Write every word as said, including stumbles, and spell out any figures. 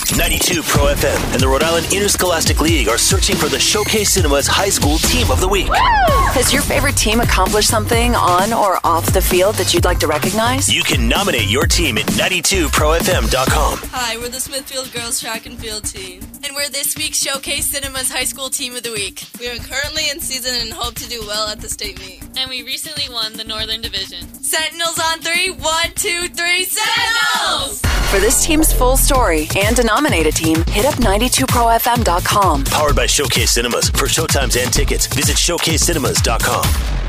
ninety-two Pro F M and the Rhode Island Interscholastic League are searching for the Showcase Cinemas High School Team of the Week. Woo! Has your favorite team accomplished something on or off the field that you'd like to recognize? You can nominate your team at ninety-two pro f m dot com. Hi, we're the Smithfield Girls Track and Field team. And we're this week's Showcase Cinemas High School Team of the Week. We are currently in season and hope to do well at the state meet. And we recently won the Northern Division. Sentinels on three. One, two, three, Sentinels! For this team's full story and to nominate a team, hit up ninety-two pro f m dot com. Powered by Showcase Cinemas. For showtimes and tickets, visit showcase cinemas dot com.